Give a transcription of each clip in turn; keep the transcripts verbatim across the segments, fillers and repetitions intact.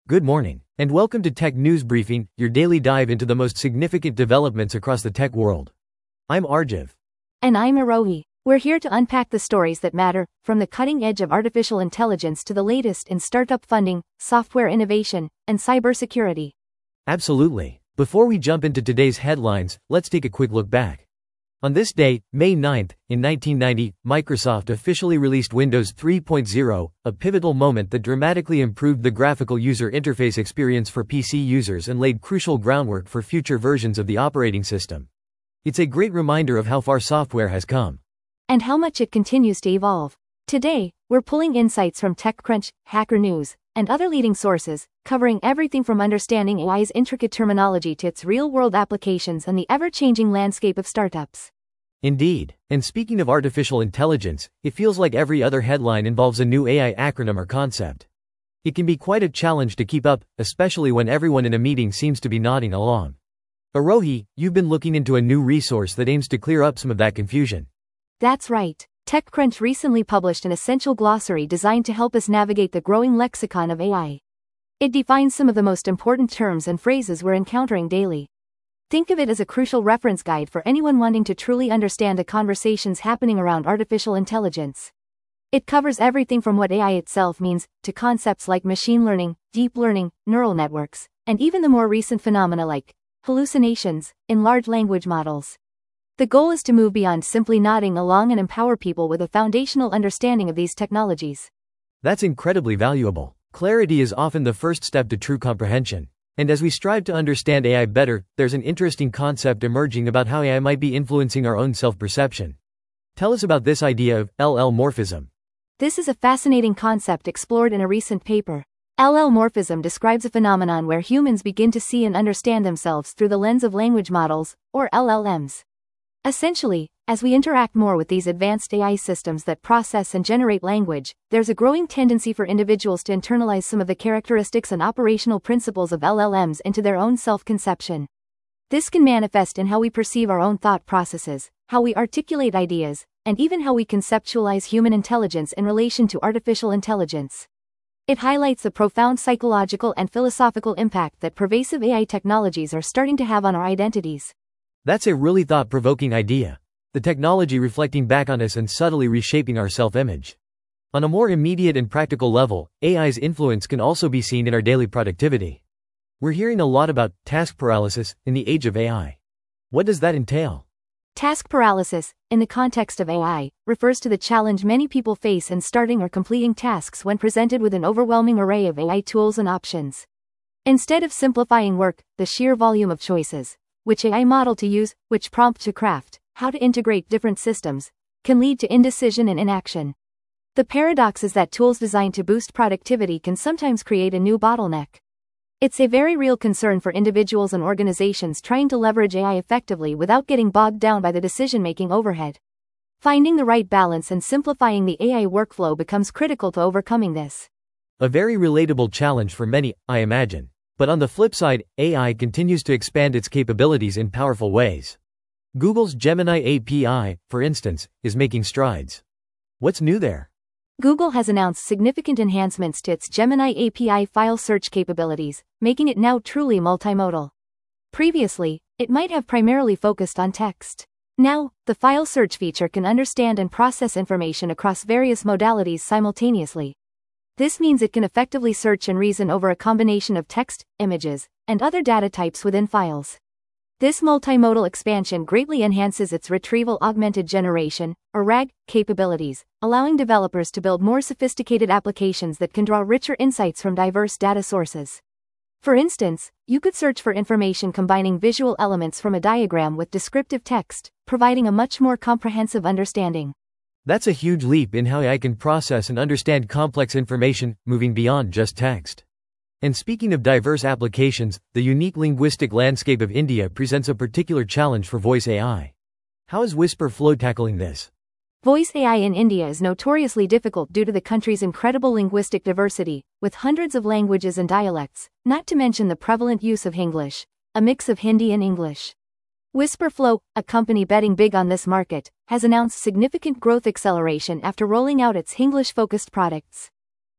Good morning, and welcome to Tech News Briefing, your daily dive into the most significant developments across the tech world. I'm Arjiv. And I'm Arohi. We're here to unpack the stories that matter, from the cutting edge of artificial intelligence to the latest in startup funding, software innovation, and cybersecurity. Absolutely. Before we jump into today's headlines, let's take a quick look back. On this day, May ninth, in nineteen ninety, Microsoft officially released Windows three point oh, a pivotal moment that dramatically improved the graphical user interface experience for P C users and laid crucial groundwork for future versions of the operating system. It's a great reminder of how far software has come. And how much it continues to evolve. Today, we're pulling insights from TechCrunch, Hacker News, and other leading sources, covering everything from understanding A I's intricate terminology to its real-world applications and the ever-changing landscape of startups. Indeed, and speaking of artificial intelligence, it feels like every other headline involves a new A I acronym or concept. It can be quite a challenge to keep up, especially when everyone in a meeting seems to be nodding along. Arohi, you've been looking into a new resource that aims to clear up some of that confusion. That's right. TechCrunch recently published an essential glossary designed to help us navigate the growing lexicon of A I. It defines some of the most important terms and phrases we're encountering daily. Think of it as a crucial reference guide for anyone wanting to truly understand the conversations happening around artificial intelligence. It covers everything from what A I itself means, to concepts like machine learning, deep learning, neural networks, and even the more recent phenomena like hallucinations in large language models. The goal is to move beyond simply nodding along and empower people with a foundational understanding of these technologies. That's incredibly valuable. Clarity is often the first step to true comprehension. And as we strive to understand A I better, there's an interesting concept emerging about how A I might be influencing our own self-perception. Tell us about this idea of L L morphism. This is a fascinating concept explored in a recent paper. L L morphism describes a phenomenon where humans begin to see and understand themselves through the lens of language models, or L L Ms. Essentially, as we interact more with these advanced A I systems that process and generate language, there's a growing tendency for individuals to internalize some of the characteristics and operational principles of L L Ms into their own self-conception. This can manifest in how we perceive our own thought processes, how we articulate ideas, and even how we conceptualize human intelligence in relation to artificial intelligence. It highlights the profound psychological and philosophical impact that pervasive A I technologies are starting to have on our identities. That's a really thought-provoking idea. The technology reflecting back on us and subtly reshaping our self-image. On a more immediate and practical level, A I's influence can also be seen in our daily productivity. We're hearing a lot about task paralysis in the age of A I. What does that entail? Task paralysis, in the context of A I, refers to the challenge many people face in starting or completing tasks when presented with an overwhelming array of A I tools and options. Instead of simplifying work, the sheer volume of choices, which A I model to use, which prompt to craft, how to integrate different systems, can lead to indecision and inaction. The paradox is that tools designed to boost productivity can sometimes create a new bottleneck. It's a very real concern for individuals and organizations trying to leverage A I effectively without getting bogged down by the decision-making overhead. Finding the right balance and simplifying the A I workflow becomes critical to overcoming this. A very relatable challenge for many, I imagine. But on the flip side, A I continues to expand its capabilities in powerful ways. Google's Gemini A P I, for instance, is making strides. What's new there? Google has announced significant enhancements to its Gemini A P I file search capabilities, making it now truly multimodal. Previously, it might have primarily focused on text. Now, the file search feature can understand and process information across various modalities simultaneously. This means it can effectively search and reason over a combination of text, images, and other data types within files. This multimodal expansion greatly enhances its retrieval augmented generation, or R A G, capabilities, allowing developers to build more sophisticated applications that can draw richer insights from diverse data sources. For instance, you could search for information combining visual elements from a diagram with descriptive text, providing a much more comprehensive understanding. That's a huge leap in how A I can process and understand complex information, moving beyond just text. And speaking of diverse applications, the unique linguistic landscape of India presents a particular challenge for voice A I. How is WhisperFlow tackling this? Voice A I in India is notoriously difficult due to the country's incredible linguistic diversity, with hundreds of languages and dialects, not to mention the prevalent use of Hinglish, a mix of Hindi and English. WhisperFlow, a company betting big on this market, has announced significant growth acceleration after rolling out its Hinglish-focused products.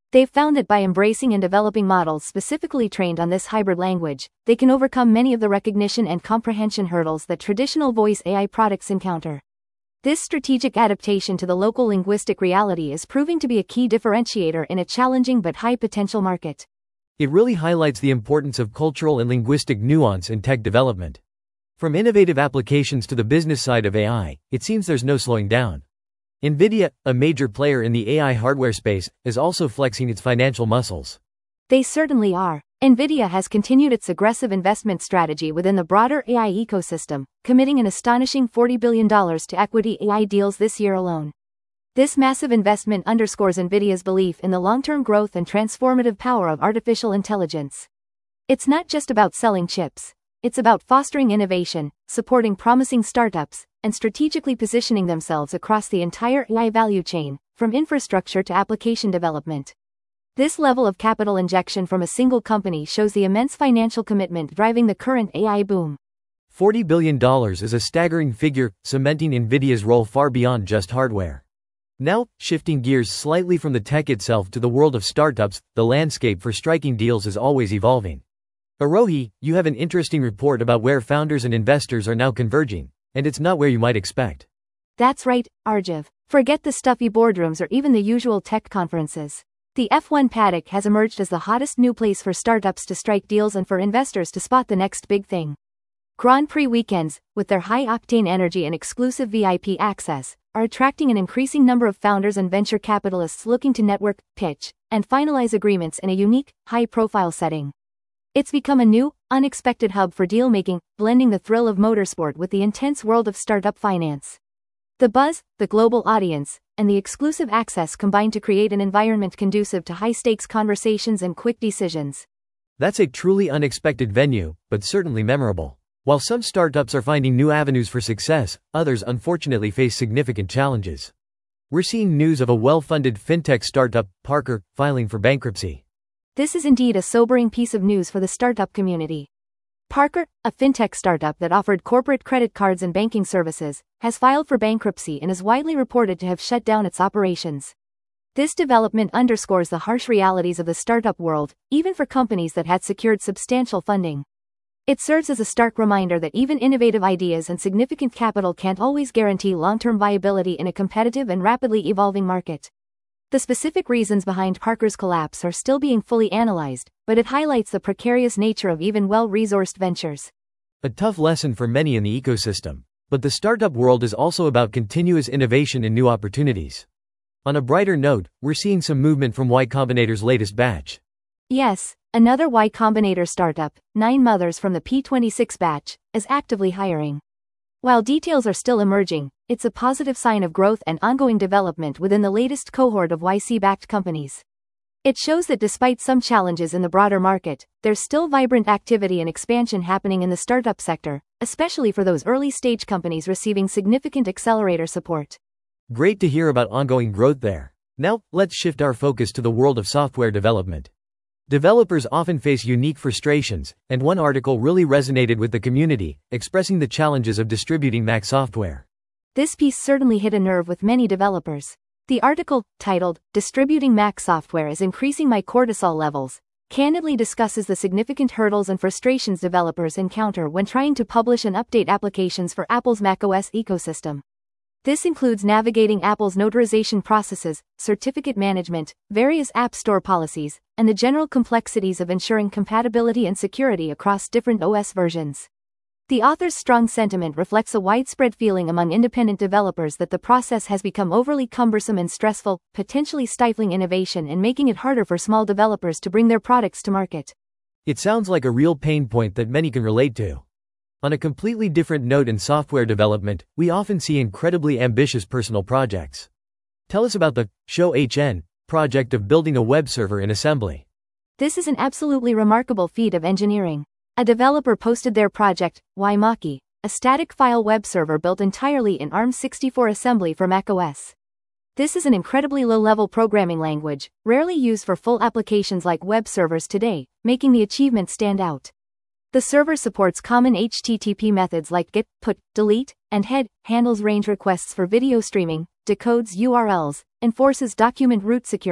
They've found that by embracing and developing models specifically trained on this hybrid language, they can overcome many of the recognition and comprehension hurdles that traditional voice A I products encounter. This strategic adaptation to the local linguistic reality is proving to be a key differentiator in a challenging but high-potential market. It really highlights the importance of cultural and linguistic nuance in tech development. From innovative applications to the business side of A I, it seems there's no slowing down. NVIDIA, a major player in the A I hardware space, is also flexing its financial muscles. They certainly are. NVIDIA has continued its aggressive investment strategy within the broader A I ecosystem, committing an astonishing forty billion dollars to equity A I deals this year alone. This massive investment underscores NVIDIA's belief in the long-term growth and transformative power of artificial intelligence. It's not just about selling chips. It's about fostering innovation, supporting promising startups, and strategically positioning themselves across the entire A I value chain, from infrastructure to application development. This level of capital injection from a single company shows the immense financial commitment driving the current A I boom. forty billion dollars is a staggering figure, cementing NVIDIA's role far beyond just hardware. Now, shifting gears slightly from the tech itself to the world of startups, the landscape for striking deals is always evolving. Arohi, you have an interesting report about where founders and investors are now converging, and it's not where you might expect. That's right, Arjiv. Forget the stuffy boardrooms or even the usual tech conferences. The F one paddock has emerged as the hottest new place for startups to strike deals and for investors to spot the next big thing. Grand Prix weekends, with their high-octane energy and exclusive V I P access, are attracting an increasing number of founders and venture capitalists looking to network, pitch, and finalize agreements in a unique, high-profile setting. It's become a new, unexpected hub for deal-making, blending the thrill of motorsport with the intense world of startup finance. The buzz, the global audience, and the exclusive access combine to create an environment conducive to high-stakes conversations and quick decisions. That's a truly unexpected venue, but certainly memorable. While some startups are finding new avenues for success, others unfortunately face significant challenges. We're seeing news of a well-funded fintech startup, Parker, filing for bankruptcy. This is indeed a sobering piece of news for the startup community. Parker, a fintech startup that offered corporate credit cards and banking services, has filed for bankruptcy and is widely reported to have shut down its operations. This development underscores the harsh realities of the startup world, even for companies that had secured substantial funding. It serves as a stark reminder that even innovative ideas and significant capital can't always guarantee long-term viability in a competitive and rapidly evolving market. The specific reasons behind Parker's collapse are still being fully analyzed, but it highlights the precarious nature of even well-resourced ventures. A tough lesson for many in the ecosystem. But the startup world is also about continuous innovation and new opportunities. On a brighter note, we're seeing some movement from Y Combinator's latest batch. Yes, another Y Combinator startup, Nine Mothers from the P twenty-six batch, is actively hiring. While details are still emerging, it's a positive sign of growth and ongoing development within the latest cohort of Y C-backed companies. It shows that despite some challenges in the broader market, there's still vibrant activity and expansion happening in the startup sector, especially for those early-stage companies receiving significant accelerator support. Great to hear about ongoing growth there. Now, let's shift our focus to the world of software development. Developers often face unique frustrations, and one article really resonated with the community, expressing the challenges of distributing Mac software. This piece certainly hit a nerve with many developers. The article, titled, "Distributing Mac Software is Increasing My Cortisol Levels," candidly discusses the significant hurdles and frustrations developers encounter when trying to publish and update applications for Apple's macOS ecosystem. This includes navigating Apple's notarization processes, certificate management, various App Store policies, and the general complexities of ensuring compatibility and security across different O S versions. The author's strong sentiment reflects a widespread feeling among independent developers that the process has become overly cumbersome and stressful, potentially stifling innovation and making it harder for small developers to bring their products to market. It sounds like a real pain point that many can relate to. On a completely different note in software development, we often see incredibly ambitious personal projects. Tell us about the Show H N project of building a web server in assembly. This is an absolutely remarkable feat of engineering. A developer posted their project, Wymaki, a static file web server built entirely in ARM sixty-four assembly for macOS. This is an incredibly low-level programming language, rarely used for full applications like web servers today, making the achievement stand out. The server supports common H T T P methods like get, put, delete, and head, handles range requests for video streaming, decodes U R Ls, enforces document root security,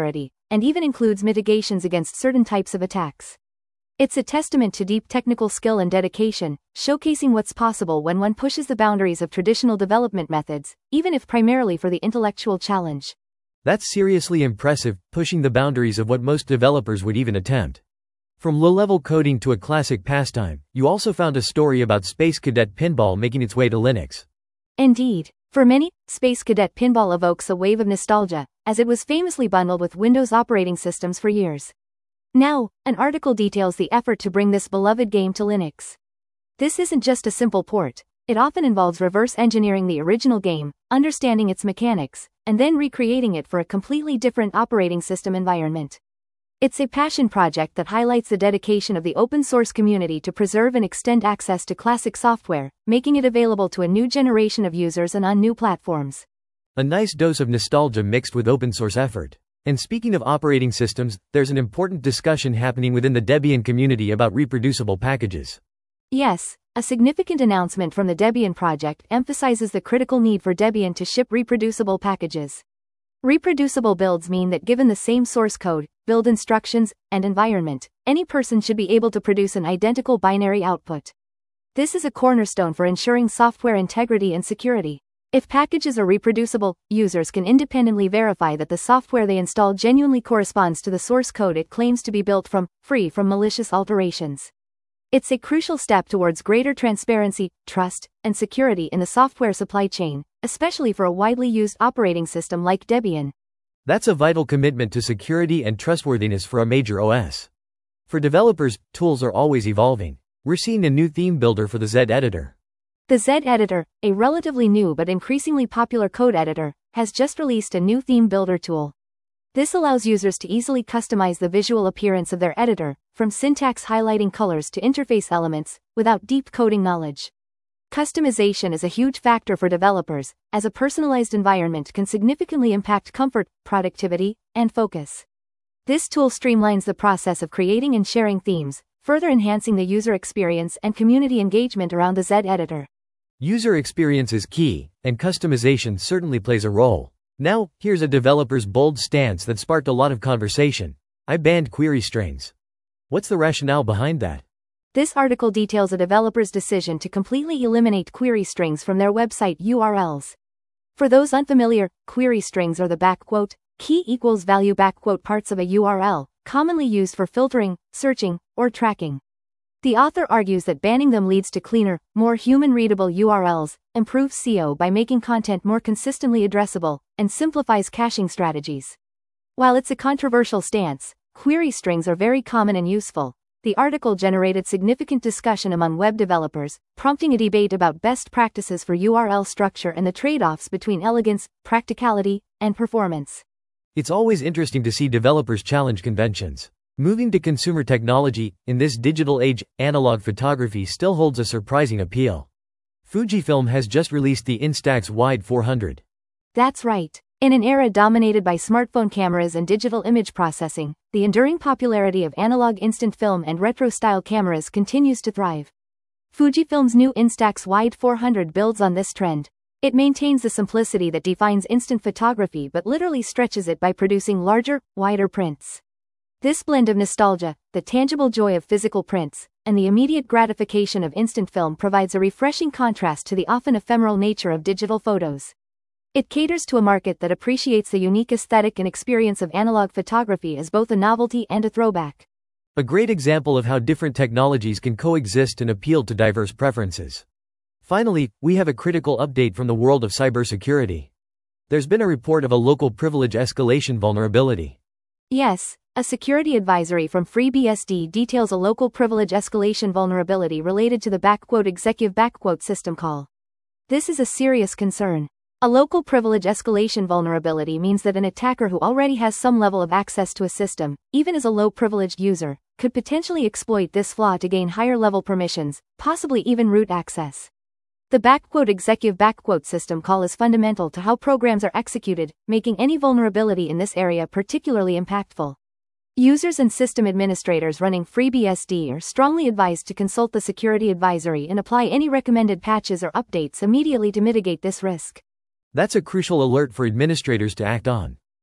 and even includes mitigations against certain types of attacks. It's a testament to deep technical skill and dedication, showcasing what's possible when one pushes the boundaries of traditional development methods, even if primarily for the intellectual challenge. That's seriously impressive, pushing the boundaries of what most developers would even attempt. From low-level coding to a classic pastime, you also found a story about Space Cadet Pinball making its way to Linux. Indeed. For many, Space Cadet Pinball evokes a wave of nostalgia, as it was famously bundled with Windows operating systems for years. Now, an article details the effort to bring this beloved game to Linux. This isn't just a simple port. It often involves reverse engineering the original game, understanding its mechanics, and then recreating it for a completely different operating system environment. It's a passion project that highlights the dedication of the open source community to preserve and extend access to classic software, making it available to a new generation of users and on new platforms. A nice dose of nostalgia mixed with open source effort. And speaking of operating systems, there's an important discussion happening within the Debian community about reproducible packages. Yes, a significant announcement from the Debian project emphasizes the critical need for Debian to ship reproducible packages. Reproducible builds mean that given the same source code, build instructions, and environment, any person should be able to produce an identical binary output. This is a cornerstone for ensuring software integrity and security. If packages are reproducible, users can independently verify that the software they install genuinely corresponds to the source code it claims to be built from, free from malicious alterations. It's a crucial step towards greater transparency, trust, and security in the software supply chain, especially for a widely used operating system like Debian. That's a vital commitment to security and trustworthiness for a major O S. For developers, tools are always evolving. We're seeing a new theme builder for the Z Editor. The Z Editor, a relatively new but increasingly popular code editor, has just released a new theme builder tool. This allows users to easily customize the visual appearance of their editor, from syntax highlighting colors to interface elements, without deep coding knowledge. Customization is a huge factor for developers, as a personalized environment can significantly impact comfort, productivity, and focus. This tool streamlines the process of creating and sharing themes, further enhancing the user experience and community engagement around the Z Editor. User experience is key, and customization certainly plays a role. Now, here's a developer's bold stance that sparked a lot of conversation. I banned query strings. What's the rationale behind that? This article details a developer's decision to completely eliminate query strings from their website U R Ls. For those unfamiliar, query strings are the backquote, key equals value backquote parts of a U R L, commonly used for filtering, searching, or tracking. The author argues that banning them leads to cleaner, more human-readable U R Ls, improves S E O by making content more consistently addressable, and simplifies caching strategies. While it's a controversial stance, query strings are very common and useful. The article generated significant discussion among web developers, prompting a debate about best practices for U R L structure and the trade-offs between elegance, practicality, and performance. It's always interesting to see developers challenge conventions. Moving to consumer technology, in this digital age, analog photography still holds a surprising appeal. Fujifilm has just released the Instax Wide four hundred. That's right. In an era dominated by smartphone cameras and digital image processing, the enduring popularity of analog instant film and retro-style cameras continues to thrive. Fujifilm's new Instax Wide four hundred builds on this trend. It maintains the simplicity that defines instant photography but literally stretches it by producing larger, wider prints. This blend of nostalgia, the tangible joy of physical prints, and the immediate gratification of instant film provides a refreshing contrast to the often ephemeral nature of digital photos. It caters to a market that appreciates the unique aesthetic and experience of analog photography as both a novelty and a throwback. A great example of how different technologies can coexist and appeal to diverse preferences. Finally, we have a critical update from the world of cybersecurity. There's been a report of a local privilege escalation vulnerability. Yes. A security advisory from FreeBSD details a local privilege escalation vulnerability related to the backquote executive backquote system call. This is a serious concern. A local privilege escalation vulnerability means that an attacker who already has some level of access to a system, even as a low-privileged user, could potentially exploit this flaw to gain higher-level permissions, possibly even root access. The backquote executive backquote system call is fundamental to how programs are executed, making any vulnerability in this area particularly impactful. Users and system administrators running FreeBSD are strongly advised to consult the security advisory and apply any recommended patches or updates immediately to mitigate this risk. That's a crucial alert for administrators to act on.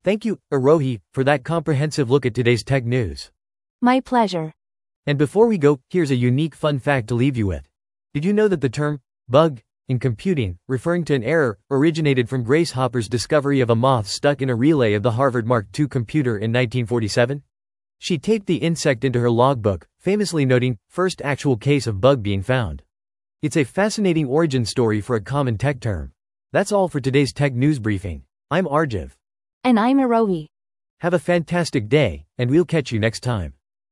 Thank you, Arohi, for that comprehensive look at today's tech news. My pleasure. And before we go, here's a unique fun fact to leave you with. Did you know that the term bug in computing, referring to an error, originated from Grace Hopper's discovery of a moth stuck in a relay of the Harvard Mark two computer in nineteen forty-seven? She taped the insect into her logbook, famously noting, "First actual case of bug being found." It's a fascinating origin story for a common tech term. That's all for today's tech news briefing. I'm Arjiv. And I'm Arohi. Have a fantastic day, and we'll catch you next time.